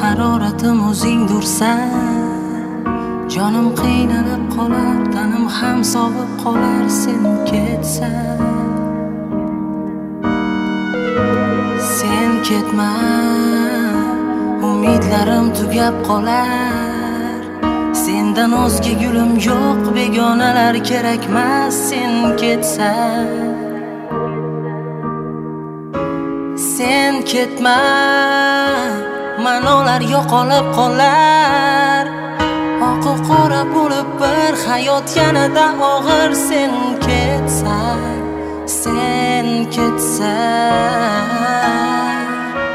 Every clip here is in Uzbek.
haroratim o'zingdursan. Jonim qiynalib qolar, tanim ham sovib qolar sen ketsan. Sen ketma, umidlarim tugab qolar. Sendan o'zga gulim yo'q, begonalar kerakmas sen ketsan. Sen ketma, ma'nolar yo'qolib qolar. Oqu qora bo'lib bir hayot yanada og'ir sen ketsan. Sen ketsan.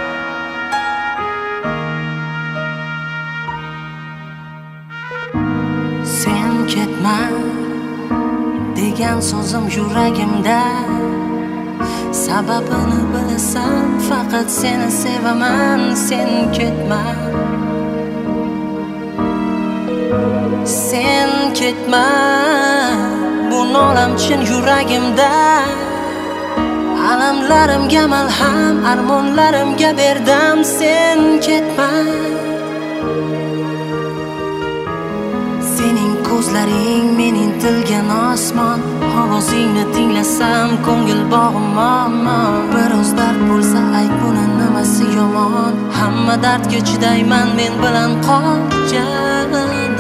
Sen ketma degan so'zim yuragimda. Sababini bilasan, faqat seni sevaman. Sen ketma. Sen ketma, bu nolam chin yuragimda. Alamlarimga malham, armonlarimga berdim. Sen ketma. Sening ko'zlaring men intilgan osmon. Ovozingni tinglasam ko'ngil bog'im omon. Biroz dard bo'lsa ayt, buni nimasi yomon. Hamma dardga chidayman, men bilan qol janon.